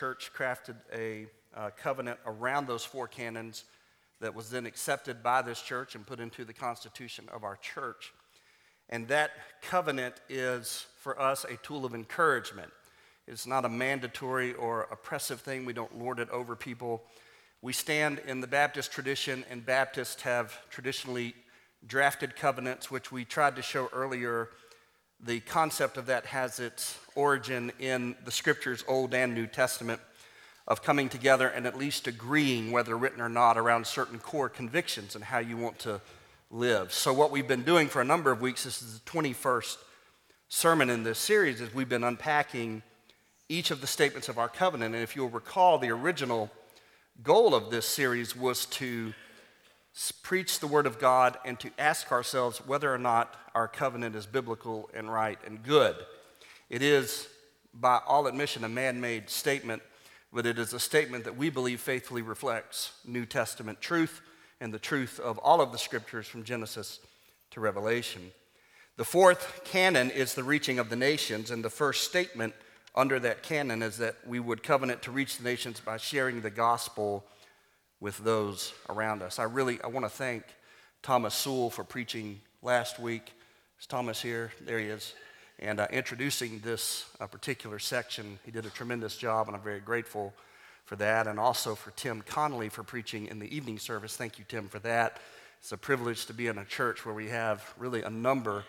church crafted a covenant around those four canons that was then accepted by this church and put into the constitution of our church. And that covenant is, for us, a tool of encouragement. It's not a mandatory or oppressive thing. We don't lord it over people. We stand in the Baptist tradition, and Baptists have traditionally drafted covenants, which we tried to show earlier. The concept of that has its origin in the Scriptures, Old and New Testament, of coming together and at least agreeing, whether written or not, around certain core convictions and how you want to live. So what we've been doing for a number of weeks, this is the 21st sermon in this series, is we've been unpacking each of the statements of our covenant. And if you'll recall, the original goal of this series was to preach the Word of God and to ask ourselves whether or not our covenant is biblical and right and good. It is, by all admission, a man-made statement, but it is a statement that we believe faithfully reflects New Testament truth and the truth of all of the Scriptures from Genesis to Revelation. The fourth canon is the reaching of the nations, and the first statement under that canon is that we would covenant to reach the nations by sharing the gospel with those around us. I want to thank Thomas Sewell for preaching last week. Is Thomas here? There he is. And introducing this particular section. He did a tremendous job, and I'm very grateful for that. And also for Tim Connolly for preaching in the evening service. Thank you, Tim, for that. It's a privilege to be in a church where we have really a number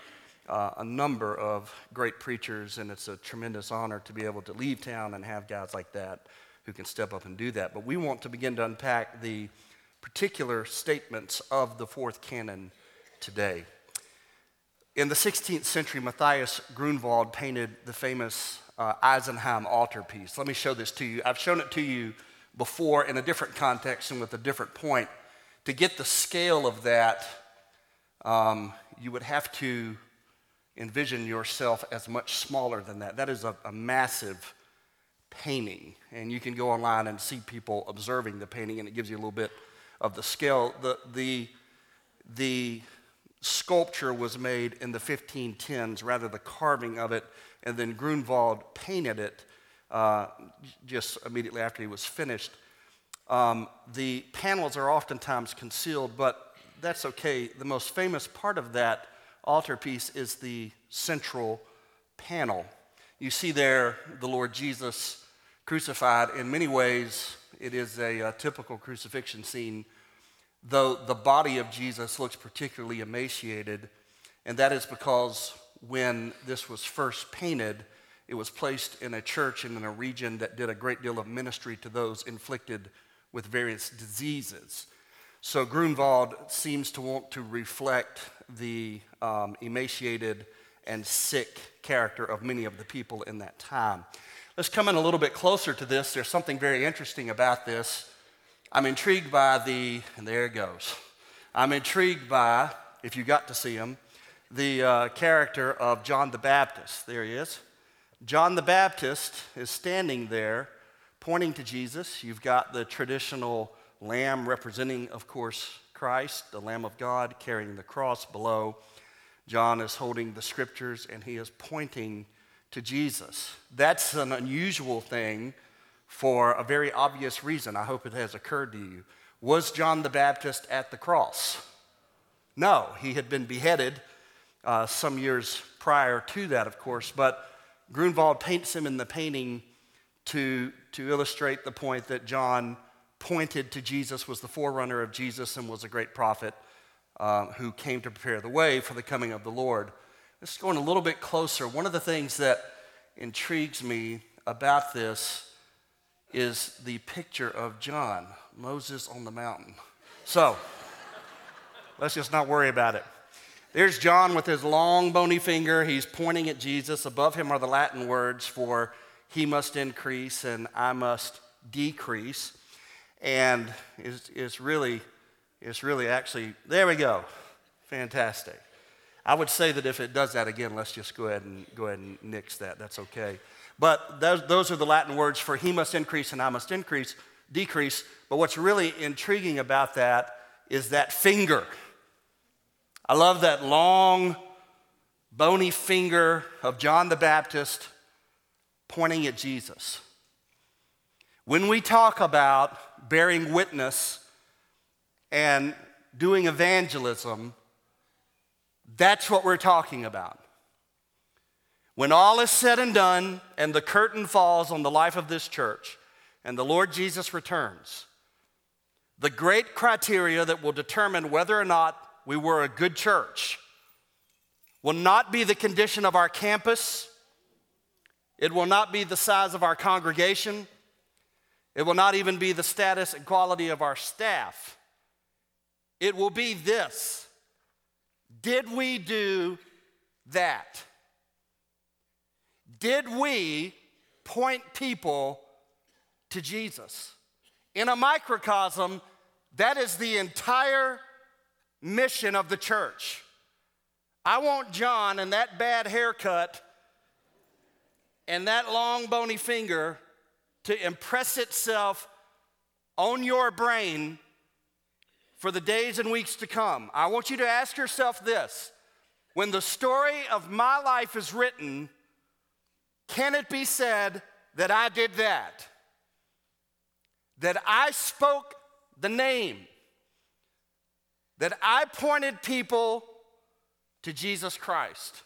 of great preachers, and it's a tremendous honor to be able to leave town and have guys like that who can step up and do that. But we want to begin to unpack the particular statements of the fourth canon today. In the 16th century, Matthias Grunewald painted the famous Eisenheim altarpiece. Let me show this to you. I've shown it to you before in a different context and with a different point. To get the scale of that, you would have to envision yourself as much smaller than that. That is a massive painting, and you can go online and see people observing the painting, and it gives you a little bit of the scale. The sculpture was made in the 1510s, rather the carving of it, and then Grunewald painted it just immediately after he was finished. The panels are oftentimes concealed, but that's okay. The most famous part of that altarpiece is the central panel. You see there the Lord Jesus crucified. In many ways, it is a typical crucifixion scene, though the body of Jesus looks particularly emaciated, and that is because when this was first painted, it was placed in a church and in a region that did a great deal of ministry to those inflicted with various diseases. So Grunewald seems to want to reflect the emaciated and sick character of many of the people in that time. Let's come in a little bit closer to this. There's something very interesting about this. I'm intrigued by and there it goes. I'm intrigued by, if you got to see him, the character of John the Baptist. There he is. John the Baptist is standing there pointing to Jesus. You've got the traditional lamb representing, of course, Christ, the Lamb of God carrying the cross below. John is holding the Scriptures, and he is pointing to Jesus. That's an unusual thing for a very obvious reason. I hope it has occurred to you. Was John the Baptist at the cross? No, he had been beheaded some years prior to that, of course, but Grunewald paints him in the painting to illustrate the point that John pointed to Jesus, was the forerunner of Jesus, and was a great prophet who came to prepare the way for the coming of the Lord. Let's go in a little bit closer. One of the things that intrigues me about this is the picture of John, Moses on the mountain. So, let's just not worry about it. There's John with his long bony finger. He's pointing at Jesus. Above him are the Latin words for he must increase and I must decrease. And it's really actually, there we go. Fantastic. I would say that if it does that again, let's just go ahead and nix that. That's okay. But those are the Latin words for he must increase and I must decrease. But what's really intriguing about that is that finger. I love that long, bony finger of John the Baptist pointing at Jesus. When we talk about bearing witness and doing evangelism, that's what we're talking about. When all is said and done and the curtain falls on the life of this church and the Lord Jesus returns, the great criteria that will determine whether or not we were a good church will not be the condition of our campus. It will not be the size of our congregation. It will not even be the status and quality of our staff. It will be this: did we do that? Did we point people to Jesus? In a microcosm, that is the entire mission of the church. I want John and that bad haircut and that long bony finger to impress itself on your brain for the days and weeks to come. I want you to ask yourself this: when the story of my life is written, can it be said that I did that? That I spoke the name? That I pointed people to Jesus Christ?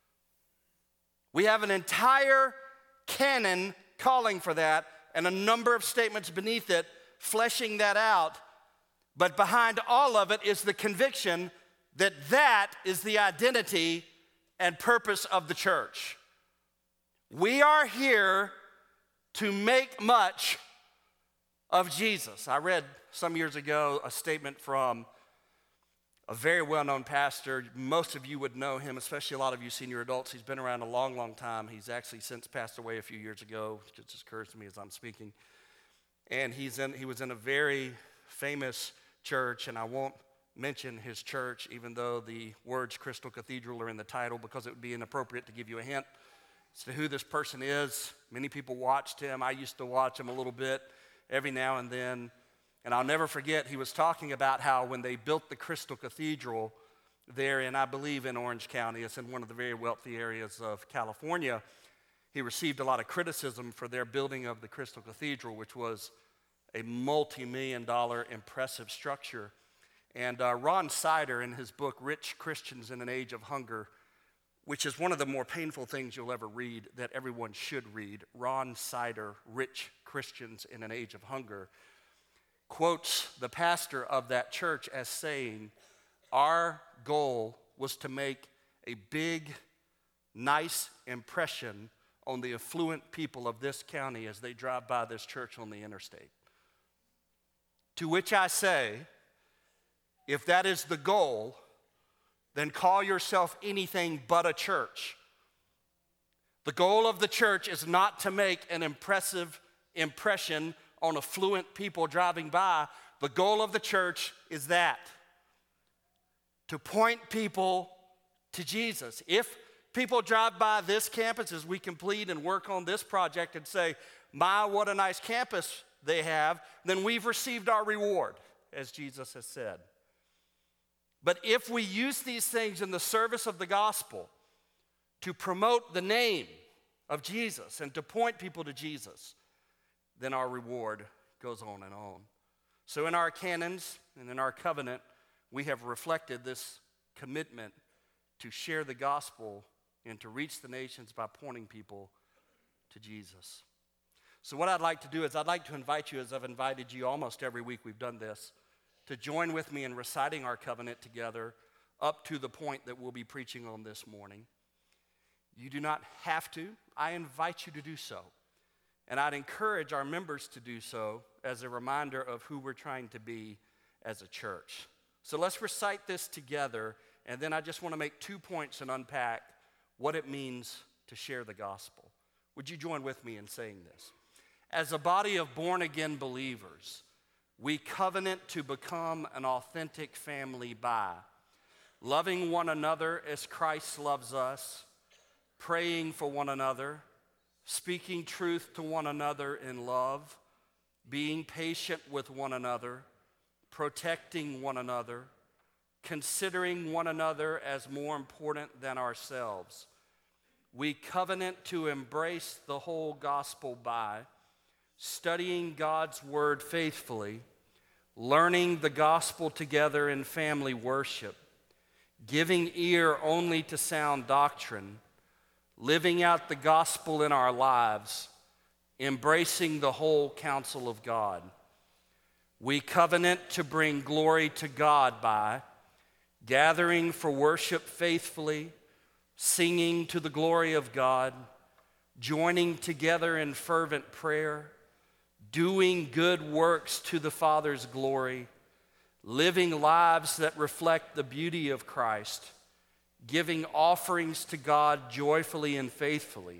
We have an entire canon calling for that and a number of statements beneath it fleshing that out. But behind all of it is the conviction that that is the identity and purpose of the church. We are here to make much of Jesus. I read some years ago a statement from a very well-known pastor. Most of you would know him, especially a lot of you senior adults. He's been around a long, long time. He's actually since passed away a few years ago. It just occurs to me as I'm speaking. And he was in a very famous church, and I won't mention his church, even though the words Crystal Cathedral are in the title, because it would be inappropriate to give you a hint as to who this person is. Many people watched him. I used to watch him a little bit every now and then. And I'll never forget, he was talking about how when they built the Crystal Cathedral there in, I believe, in Orange County, it's in one of the very wealthy areas of California, he received a lot of criticism for their building of the Crystal Cathedral, which was a multi-million-dollar impressive structure. And Ron Sider, in his book, Rich Christians in an Age of Hunger, which is one of the more painful things you'll ever read, that everyone should read, Ron Sider, Rich Christians in an Age of Hunger, quotes the pastor of that church as saying, our goal was to make a big, nice impression on the affluent people of this county as they drive by this church on the interstate. To which I say, if that is the goal, then call yourself anything but a church. The goal of the church is not to make an impressive impression on affluent people driving by. The goal of the church is that, to point people to Jesus. If people drive by this campus as we complete and work on this project and say, my, what a nice campus they have, then we've received our reward, as Jesus has said. But if we use these things in the service of the gospel to promote the name of Jesus and to point people to Jesus, then our reward goes on and on. So in our canons and in our covenant, we have reflected this commitment to share the gospel and to reach the nations by pointing people to Jesus. So what I'd like to do is I'd like to invite you, as I've invited you almost every week we've done this, to join with me in reciting our covenant together up to the point that we'll be preaching on this morning. You do not have to. I invite you to do so. And I'd encourage our members to do so as a reminder of who we're trying to be as a church. So let's recite this together, and then I just want to make 2 points and unpack what it means to share the gospel. Would you join with me in saying this? As a body of born-again believers, we covenant to become an authentic family by loving one another as Christ loves us, praying for one another, speaking truth to one another in love, being patient with one another, protecting one another, considering one another as more important than ourselves. We covenant to embrace the whole gospel by studying God's word faithfully, learning the gospel together in family worship, giving ear only to sound doctrine, living out the gospel in our lives, embracing the whole counsel of God. We covenant to bring glory to God by gathering for worship faithfully, singing to the glory of God, joining together in fervent prayer, doing good works to the Father's glory, living lives that reflect the beauty of Christ, giving offerings to God joyfully and faithfully.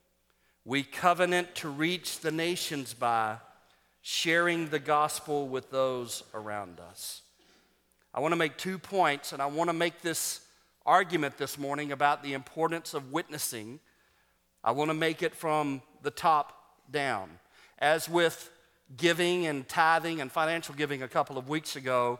We covenant to reach the nations by sharing the gospel with those around us. I want to make 2 points, and I want to make this argument this morning about the importance of witnessing. I want to make it from the top down. As with giving and tithing and financial giving a couple of weeks ago,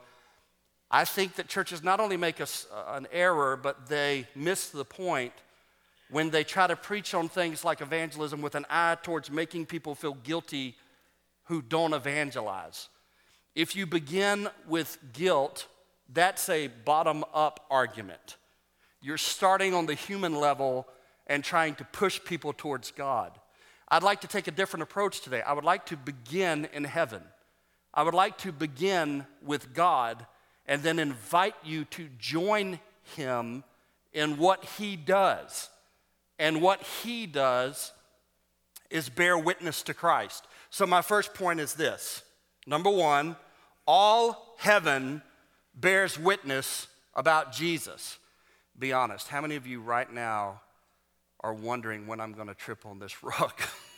I think that churches not only make an error, but they miss the point when they try to preach on things like evangelism with an eye towards making people feel guilty who don't evangelize. If you begin with guilt, that's a bottom-up argument. You're starting on the human level and trying to push people towards God. I'd like to take a different approach today. I would like to begin in heaven. I would like to begin with God and then invite you to join him in what he does. And what he does is bear witness to Christ. So my first point is this. Number one, all heaven bears witness about Jesus. Be honest, how many of you right now are wondering when I'm going to trip on this rock?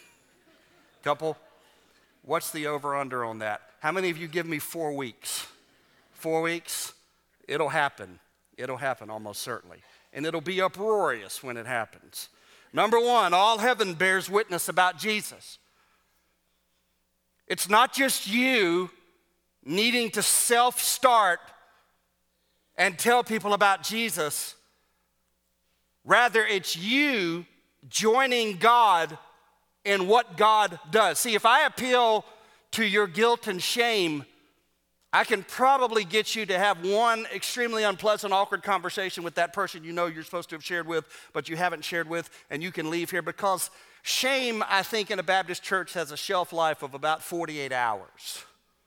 Couple? What's the over-under on that? How many of you give me 4 weeks? 4 weeks? It'll happen. It'll happen almost certainly. And it'll be uproarious when it happens. Number one, all heaven bears witness about Jesus. It's not just you needing to self-start and tell people about Jesus. Rather, it's you joining God in what God does. See, if I appeal to your guilt and shame, I can probably get you to have one extremely unpleasant, awkward conversation with that person you know you're supposed to have shared with, but you haven't shared with, and you can leave here because shame, I think, in a Baptist church has a shelf life of about 48 hours.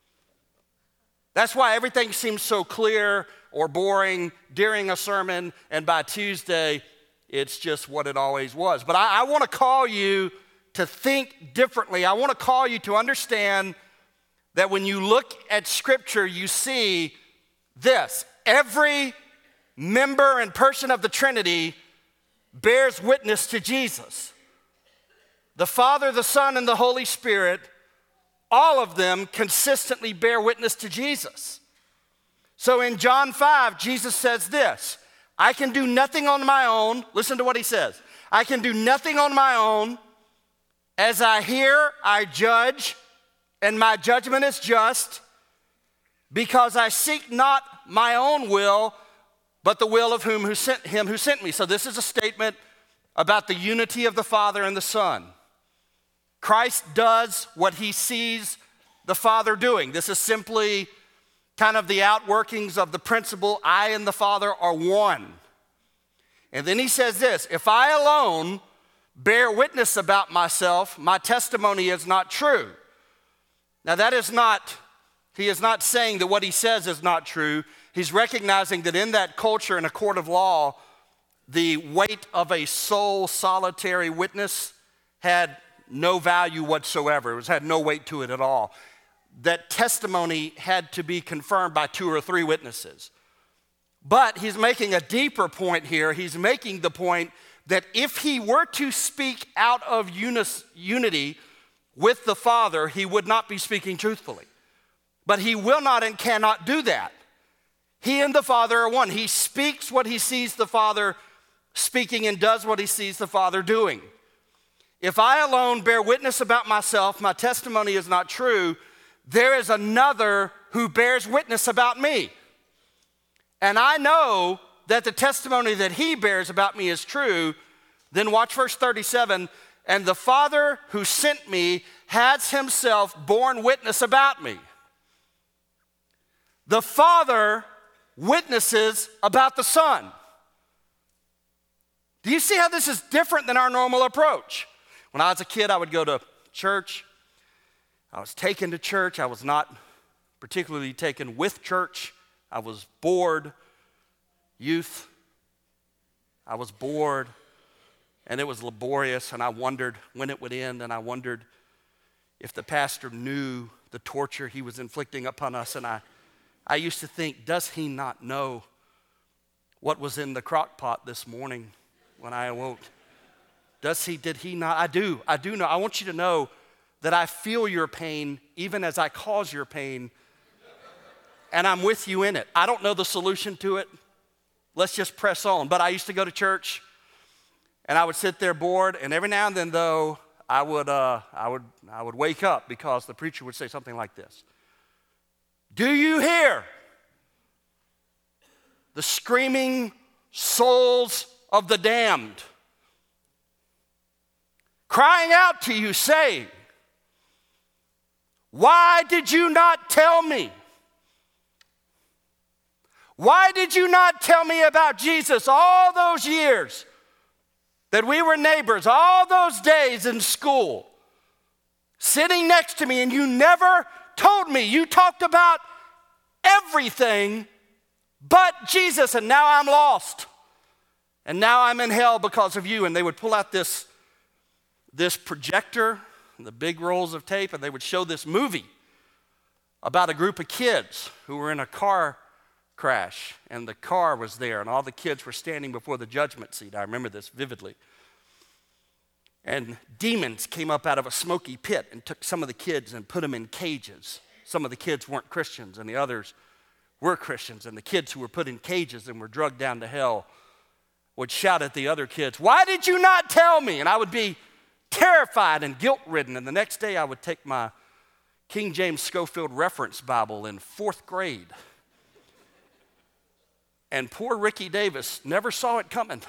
That's why everything seems so clear or boring during a sermon, and by Tuesday, it's just what it always was. But I want to call you to think differently. I want to call you to understand that when you look at Scripture, you see this. Every member and person of the Trinity bears witness to Jesus. The Father, the Son, and the Holy Spirit, all of them consistently bear witness to Jesus. So in John 5, Jesus says this, I can do nothing on my own. Listen to what he says. I can do nothing on my own. As I hear, I judge, and my judgment is just, because I seek not my own will, but the will of him who sent me. So this is a statement about the unity of the Father and the Son. Christ does what he sees the Father doing. This is simply kind of the outworkings of the principle, I and the Father are one. And then he says this, if I alone bear witness about myself, my testimony is not true. Now he is not saying that what he says is not true. He's recognizing that in that culture, in a court of law, the weight of a sole solitary witness had no value whatsoever. It had no weight to it at all. That testimony had to be confirmed by 2 or 3 witnesses. But he's making a deeper point here. He's making the point that if he were to speak out of unity with the Father, he would not be speaking truthfully. But he will not and cannot do that. He and the Father are one. He speaks what he sees the Father speaking and does what he sees the Father doing. If I alone bear witness about myself, my testimony is not true, there is another who bears witness about me. And I know that the testimony that he bears about me is true. Then watch verse 37. And the Father who sent me has himself borne witness about me. The Father witnesses about the Son. Do you see how this is different than our normal approach? When I was a kid, I would go to church. I was taken to church. I was not particularly taken with church. I was bored. Youth. I was bored. And it was laborious, and I wondered when it would end, and I wondered if the pastor knew the torture he was inflicting upon us. And I used to think, does he not know what was in the crock pot this morning when I awoke? Did he not? I do know. I want you to know that I feel your pain even as I cause your pain, and I'm with you in it. I don't know the solution to it. Let's just press on. But I used to go to church, and I would sit there bored, and every now and then, though, I would wake up because the preacher would say something like this. Do you hear the screaming souls of the damned crying out to you, saying, why did you not tell me? Why did you not tell me about Jesus all those years that we were neighbors, all those days in school, sitting next to me, and you never told me? You talked about everything but Jesus, and now I'm lost. And now I'm in hell because of you. And they would pull out this projector, the big rolls of tape, and they would show this movie about a group of kids who were in a car crash, and the car was there, and all the kids were standing before the judgment seat. I remember this vividly. And demons came up out of a smoky pit and took some of the kids and put them in cages. Some of the kids weren't Christians, and the others were Christians. And the kids who were put in cages and were drugged down to hell would shout at the other kids, why did you not tell me? And I would be terrified and guilt-ridden. And the next day I would take my King James Schofield Reference Bible in 4th grade. And poor Ricky Davis never saw it coming.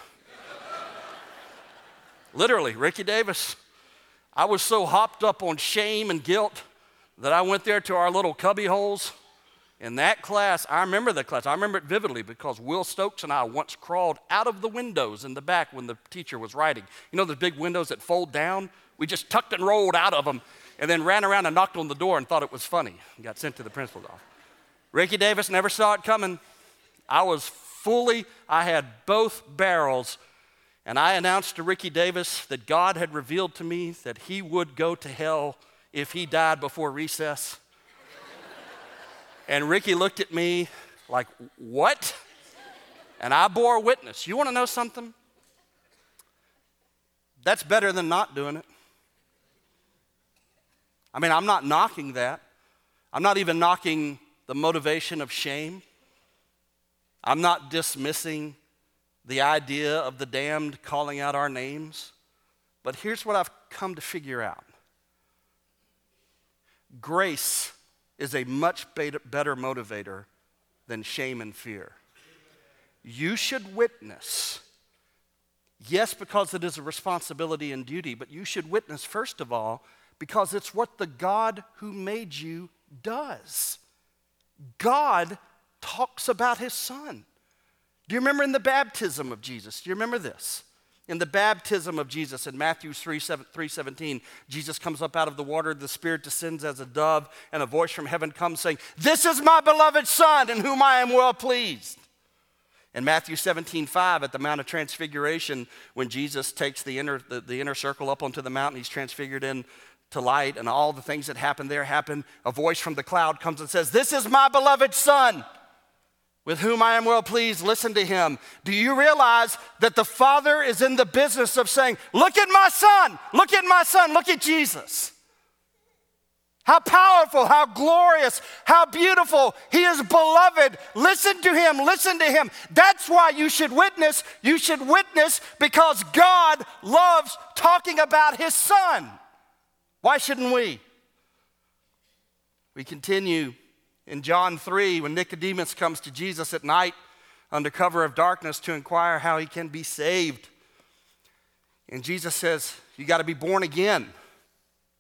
Literally, Ricky Davis. I was so hopped up on shame and guilt that I went there to our little cubby holes. In that class, I remember the class. I remember it vividly because Will Stokes and I once crawled out of the windows in the back when the teacher was writing. You know those big windows that fold down? We just tucked and rolled out of them and then ran around and knocked on the door and thought it was funny and got sent to the principal's office. Ricky Davis never saw it coming. I had both barrels, and I announced to Ricky Davis that God had revealed to me that he would go to hell if he died before recess. And Ricky looked at me like, what? And I bore witness. You want to know something? That's better than not doing it. I mean, I'm not knocking that. I'm not even knocking the motivation of shame. I'm not dismissing the idea of the damned calling out our names. But here's what I've come to figure out. Grace is a much better motivator than shame and fear. You should witness, yes, because it is a responsibility and duty, but you should witness, first of all, because it's what the God who made you does. God talks about his Son. Do you remember in the baptism of Jesus? Do you remember this? In the baptism of Jesus in Matthew 3:17, Jesus comes up out of the water, the Spirit descends as a dove, and a voice from heaven comes saying, this is my beloved Son in whom I am well pleased. In Matthew 17:5 at the Mount of Transfiguration, when Jesus takes the inner circle up onto the mountain, he's transfigured into light, and all the things that happen there happen. A voice from the cloud comes and says, this is my beloved Son with whom I am well pleased, listen to him. Do you realize that the Father is in the business of saying, look at my Son, look at my Son, look at Jesus. How powerful, how glorious, how beautiful. He is beloved. Listen to him, listen to him. That's why you should witness. You should witness because God loves talking about his Son. Why shouldn't we? We continue. In John 3, when Nicodemus comes to Jesus at night under cover of darkness to inquire how he can be saved. And Jesus says, you got to be born again.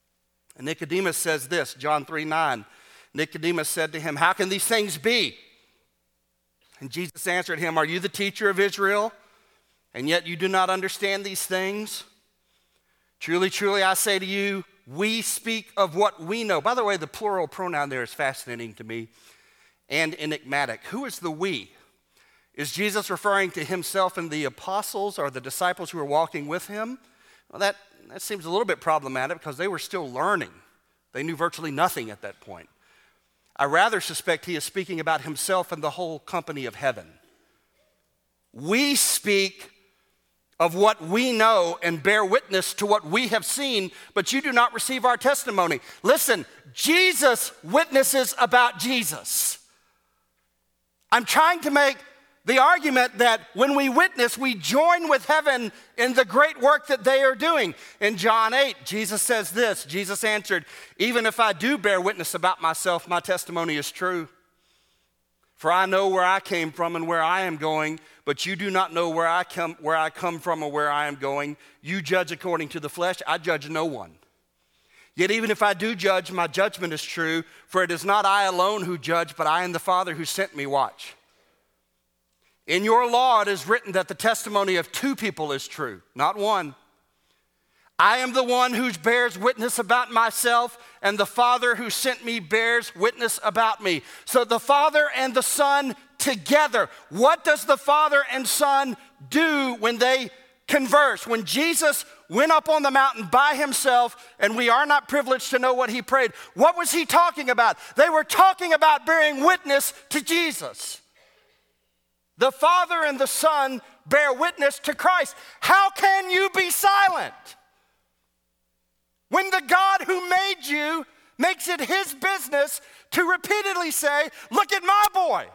And Nicodemus says this, John 3:9. Nicodemus said to him, "How can these things be?" And Jesus answered him, "Are you the teacher of Israel, and yet you do not understand these things? Truly, truly, I say to you, we speak of what we know." By the way, the plural pronoun there is fascinating to me and enigmatic. Who is the we? Is Jesus referring to himself and the apostles or the disciples who were walking with him? Well, that seems a little bit problematic because they were still learning. They knew virtually nothing at that point. I rather suspect he is speaking about himself and the whole company of heaven. We speak of what we know and bear witness to what we have seen, but you do not receive our testimony. Listen, Jesus witnesses about Jesus. I'm trying to make the argument that when we witness, we join with heaven in the great work that they are doing. In John 8, Jesus says this, Jesus answered, "Even if I do bear witness about myself, my testimony is true. For I know where I came from and where I am going, but you do not know where I come from or where I am going. You judge according to the flesh. I judge no one. Yet even if I do judge, my judgment is true, for it is not I alone who judge, but I and the Father who sent me. Watch. In your law it is written that the testimony of two people is true, not one. I am the one who bears witness about myself, and the Father who sent me bears witness about me." So the Father and the Son together. What does the Father and Son do when they converse? When Jesus went up on the mountain by himself, and we are not privileged to know what he prayed, what was he talking about? They were talking about bearing witness to Jesus. The Father and the Son bear witness to Christ. How can you be silent when the God who made you makes it his business to repeatedly say, "Look at my boy.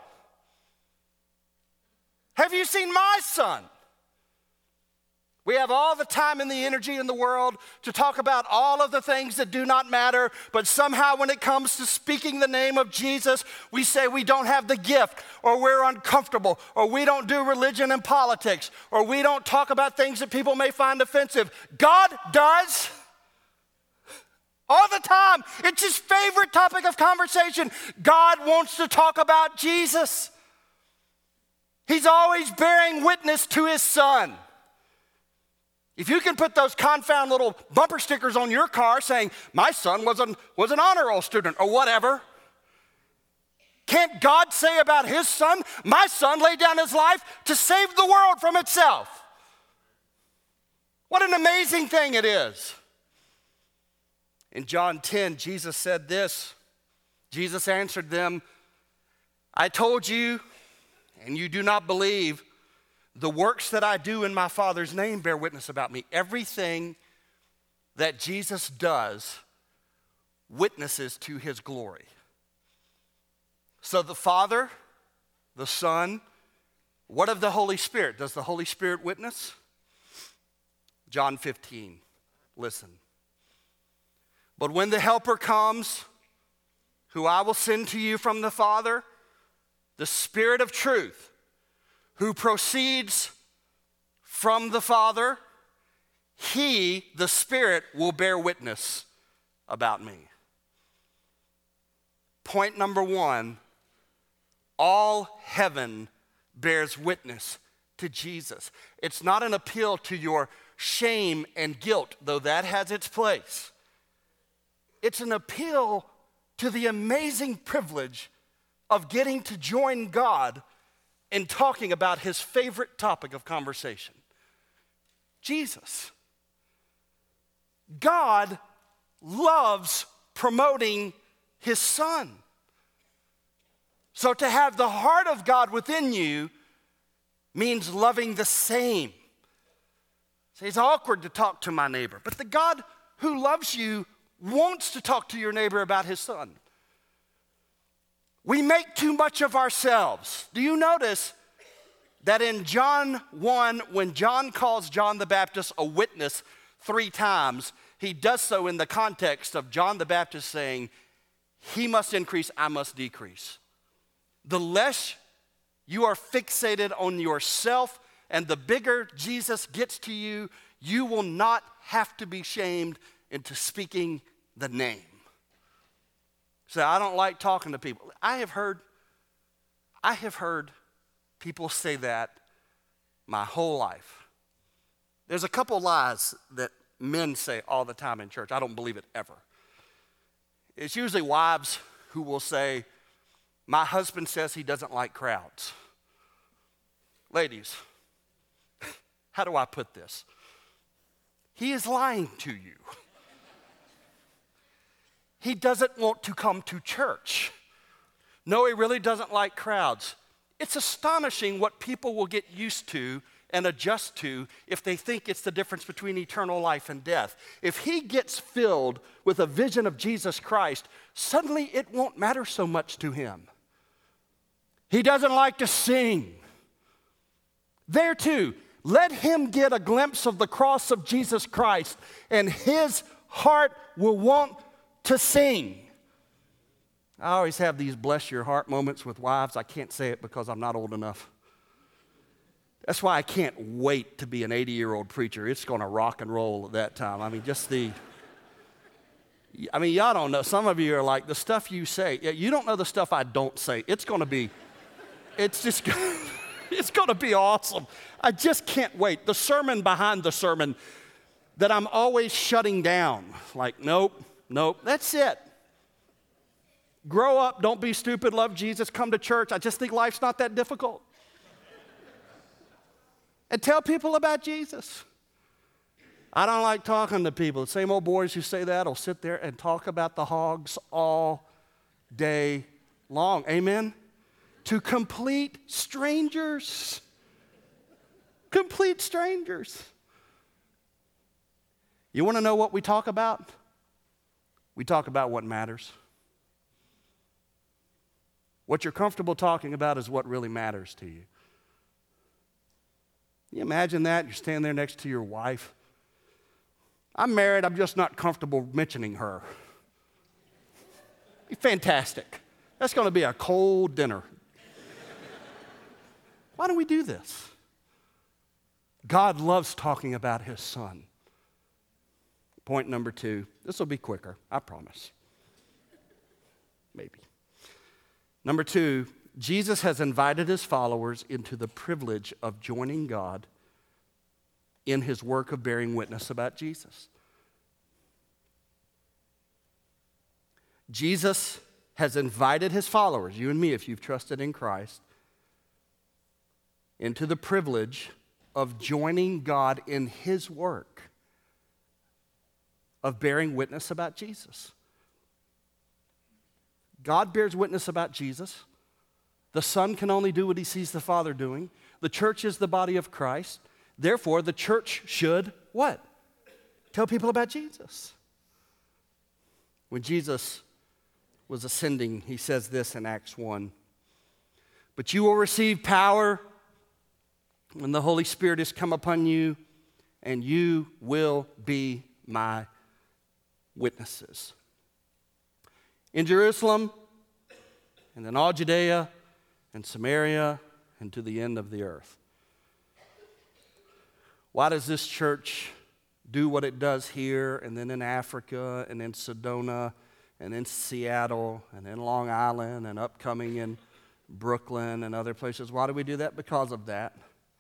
Have you seen my son?" We have all the time and the energy in the world to talk about all of the things that do not matter, but somehow when it comes to speaking the name of Jesus, we say we don't have the gift, or we're uncomfortable, or we don't do religion and politics, or we don't talk about things that people may find offensive. God does. All the time. It's his favorite topic of conversation. God wants to talk about Jesus. He's always bearing witness to his Son. If you can put those confound little bumper stickers on your car saying, "My son was an honor roll student," or whatever, can't God say about his Son, "My son laid down his life to save the world from itself"? What an amazing thing it is. In John 10, Jesus said this. Jesus answered them, "I told you, and you do not believe. The works that I do in my Father's name bear witness about me." Everything that Jesus does witnesses to his glory. So the Father, the Son, what of the Holy Spirit? Does the Holy Spirit witness? John 15, listen. "But when the Helper comes, who I will send to you from the Father, the Spirit of truth, who proceeds from the Father, he, the Spirit, will bear witness about me." Point number one, all heaven bears witness to Jesus. It's not an appeal to your shame and guilt, though that has its place. It's an appeal to the amazing privilege of getting to join God in talking about his favorite topic of conversation, Jesus. God loves promoting his Son. So to have the heart of God within you means loving the same. See, it's awkward to talk to my neighbor, but the God who loves you wants to talk to your neighbor about his Son. We make too much of ourselves. Do you notice that in John 1, when John calls John the Baptist a witness 3 times, he does so in the context of John the Baptist saying, "He must increase, I must decrease." The less you are fixated on yourself and the bigger Jesus gets to you, you will not have to be shamed into speaking the name. Say, I don't like talking to people. I have heard people say that my whole life. There's a couple lies that men say all the time in church. I don't believe it ever. It's usually wives who will say, my husband says he doesn't like crowds. Ladies, how do I put this? He is lying to you. He doesn't want to come to church. No, he really doesn't like crowds. It's astonishing what people will get used to and adjust to if they think it's the difference between eternal life and death. If he gets filled with a vision of Jesus Christ, suddenly it won't matter so much to him. He doesn't like to sing. There too, let him get a glimpse of the cross of Jesus Christ, and his heart will want to sing. I always have these bless your heart moments with wives. I can't say it because I'm not old enough. That's why I can't wait to be an 80-year-old preacher. It's going to rock and roll at that time. Y'all don't know. Some of you are like, the stuff you say, you don't know the stuff I don't say. It's going to be awesome. I just can't wait. The sermon behind the sermon that I'm always shutting down. Like, nope, that's it. Grow up, don't be stupid, love Jesus, come to church. I just think life's not that difficult. And tell people about Jesus. I don't like talking to people. The same old boys who say that will sit there and talk about the hogs all day long. Amen? To complete strangers. Complete strangers. You want to know what we talk about? We talk about what matters. What you're comfortable talking about is what really matters to you. Can you imagine that? You're standing there next to your wife. I'm married, I'm just not comfortable mentioning her. Fantastic. That's going to be a cold dinner. Why do we do this? God loves talking about his son. Point number 2. This will be quicker, I promise. Maybe. Number 2, Jesus has invited his followers into the privilege of joining God in his work of bearing witness about Jesus. Jesus has invited his followers, you and me if you've trusted in Christ, into the privilege of joining God in his work of bearing witness about Jesus. God bears witness about Jesus. The Son can only do what he sees the Father doing. The church is the body of Christ. Therefore, the church should what? Tell people about Jesus. When Jesus was ascending, he says this in Acts 1. But you will receive power when the Holy Spirit has come upon you, and you will be my witnesses. In Jerusalem, and in all Judea, and Samaria, and to the end of the earth. Why does this church do what it does here, and then in Africa, and in Sedona, and in Seattle, and in Long Island, and upcoming in Brooklyn, and other places? Why do we do that? Because of that.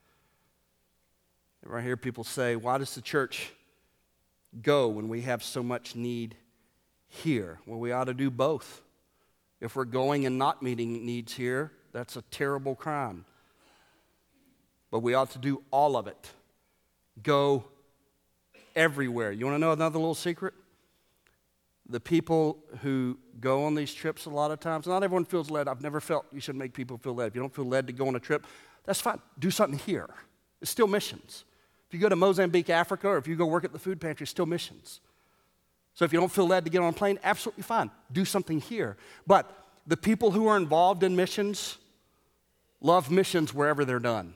I hear people say, why does the church go when we have so much need here? Well, we ought to do both. If we're going and not meeting needs here, that's a terrible crime. But we ought to do all of it. Go everywhere. You want to know another little secret? The people who go on these trips a lot of times, not everyone feels led. I've never felt you should make people feel led. If you don't feel led to go on a trip, that's fine. Do something here. It's still missions. If you go to Mozambique, Africa, or if you go work at the food pantry, it's still missions. So if you don't feel led to get on a plane, absolutely fine. Do something here. But the people who are involved in missions love missions wherever they're done.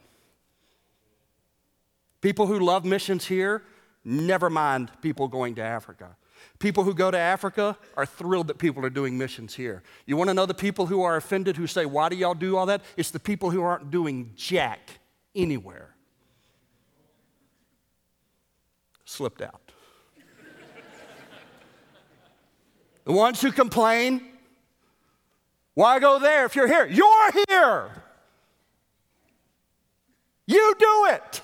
People who love missions here never mind people going to Africa. People who go to Africa are thrilled that people are doing missions here. You want to know the people who are offended, who say, why do y'all do all that? It's the people who aren't doing jack anywhere. Slipped out. The ones who complain, why go there if you're here? You're here. You do it.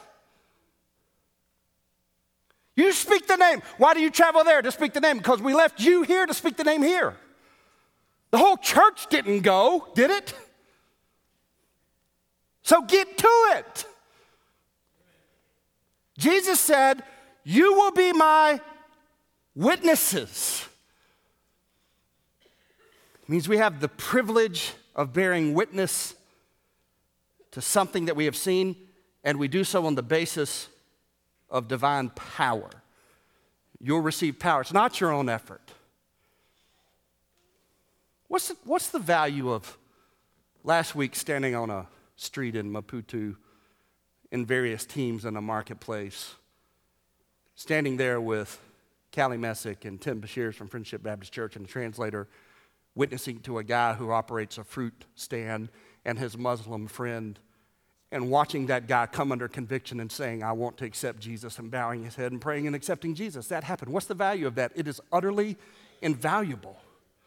You speak the name. Why do you travel there to speak the name? Because we left you here to speak the name here. The whole church didn't go, did it? So get to it. Jesus said, you will be my witnesses. It means we have the privilege of bearing witness to something that we have seen, and we do so on the basis of divine power. You'll receive power. It's not your own effort. What's the value of last week standing on a street in Maputo in various teams in a marketplace, standing there with Callie Messick and Tim Bashirs from Friendship Baptist Church and the translator, witnessing to a guy who operates a fruit stand and his Muslim friend, and watching that guy come under conviction and saying, I want to accept Jesus, and bowing his head and praying and accepting Jesus. That happened. What's the value of that? It is utterly invaluable.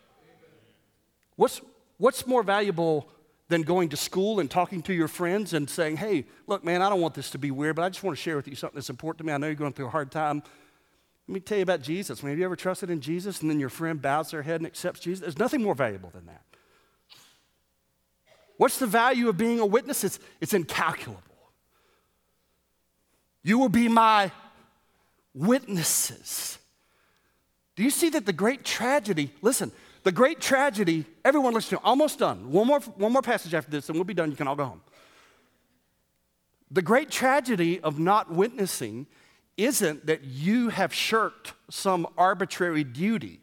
What's more valuable than going to school and talking to your friends and saying, hey, look, man, I don't want this to be weird, but I just want to share with you something that's important to me. I know you're going through a hard time. Let me tell you about Jesus. Have you ever trusted in Jesus and then your friend bows their head and accepts Jesus? There's nothing more valuable than that. What's the value of being a witness? It's incalculable. You will be my witnesses. Do you see that the great tragedy, listen, the great tragedy, everyone listen to me, almost done. One more passage after this and we'll be done. You can all go home. The great tragedy of not witnessing isn't that you have shirked some arbitrary duty.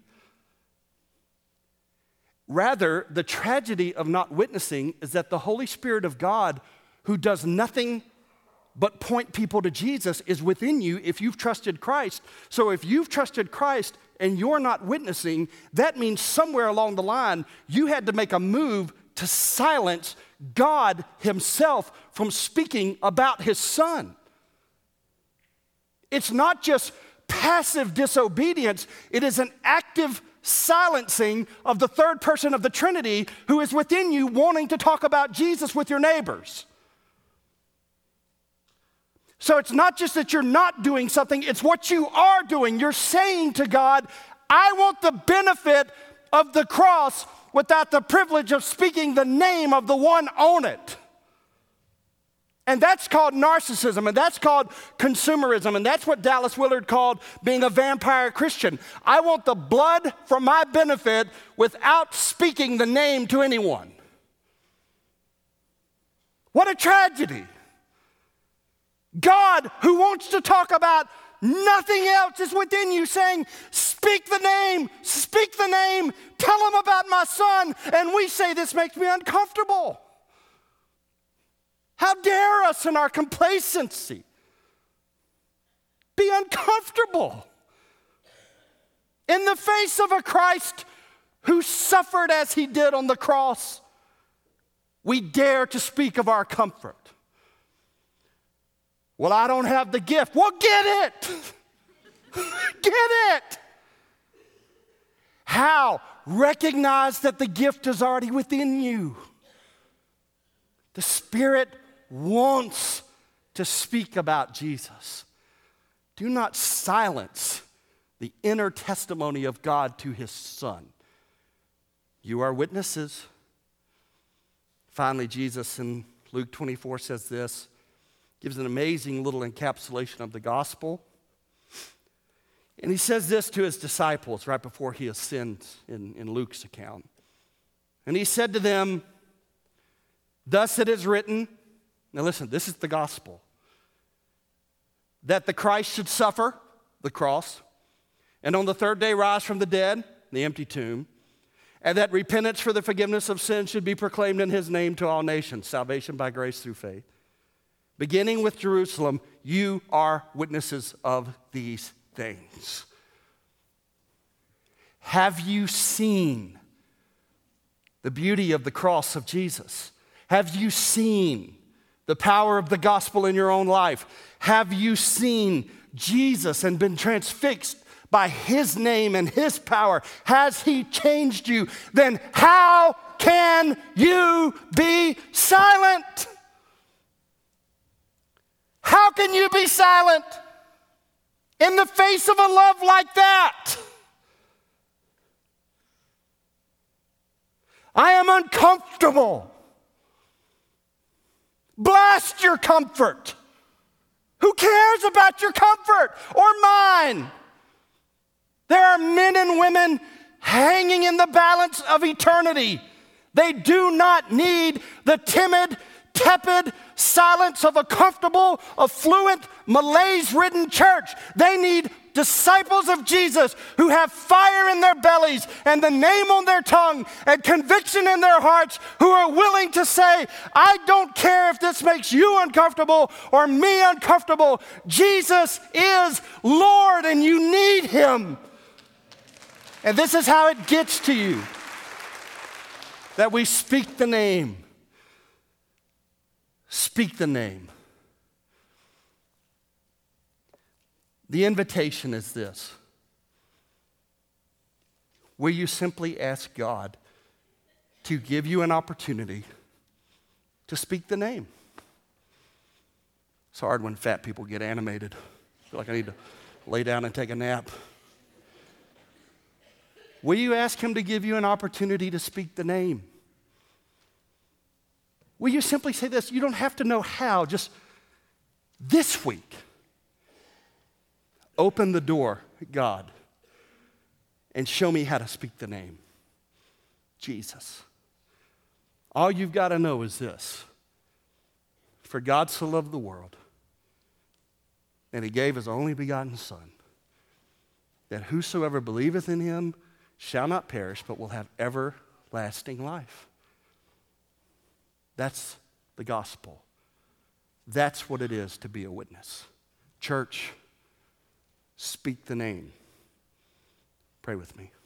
Rather, the tragedy of not witnessing is that the Holy Spirit of God, who does nothing but point people to Jesus, is within you if you've trusted Christ. So if you've trusted Christ and you're not witnessing, that means somewhere along the line you had to make a move to silence God himself from speaking about his Son. It's not just passive disobedience, it is an active silencing of the third person of the Trinity who is within you wanting to talk about Jesus with your neighbors. So it's not just that you're not doing something, it's what you are doing. You're saying to God, I want the benefit of the cross without the privilege of speaking the name of the one on it. And that's called narcissism, and that's called consumerism, and that's what Dallas Willard called being a vampire Christian. I want the blood for my benefit without speaking the name to anyone. What a tragedy. God, who wants to talk about nothing else, is within you saying, speak the name, tell them about my Son, and we say this makes me uncomfortable. How dare us in our complacency be uncomfortable in the face of a Christ who suffered as he did on the cross. We dare to speak of our comfort. Well, I don't have the gift. Well, get it. Get it. How? Recognize that the gift is already within you. The Spirit wants to speak about Jesus. Do not silence the inner testimony of God to his Son. You are witnesses. Finally, Jesus in Luke 24 says this, gives an amazing little encapsulation of the gospel. And he says this to his disciples right before he ascends in Luke's account. And he said to them, thus it is written, now listen, this is the gospel, that the Christ should suffer, the cross, and on the third day rise from the dead, the empty tomb, and that repentance for the forgiveness of sins should be proclaimed in his name to all nations, salvation by grace through faith. Beginning with Jerusalem, you are witnesses of these things. Have you seen the beauty of the cross of Jesus? Have you seen the power of the gospel in your own life? Have you seen Jesus and been transfixed by his name and his power, has he changed you, then how can you be silent? How can you be silent in the face of a love like that? I am uncomfortable. Blast your comfort. Who cares about your comfort or mine? There are men and women hanging in the balance of eternity. They do not need the timid, tepid silence of a comfortable, affluent, malaise-ridden church. They need disciples of Jesus who have fire in their bellies and the name on their tongue and conviction in their hearts, who are willing to say, I don't care if this makes you uncomfortable or me uncomfortable. Jesus is Lord and you need him. And this is how it gets to you, that we speak the name. Speak the name. The invitation is this. Will you simply ask God to give you an opportunity to speak the name? It's hard when fat people get animated. I feel like I need to lay down and take a nap. Will you ask him to give you an opportunity to speak the name? Will you simply say this? You don't have to know how, just this week. Open the door, God, and show me how to speak the name. Jesus. All you've got to know is this. For God so loved the world, that he gave his only begotten Son, that whosoever believeth in him shall not perish, but will have everlasting life. That's the gospel. That's what it is to be a witness. Church, speak the name. Pray with me.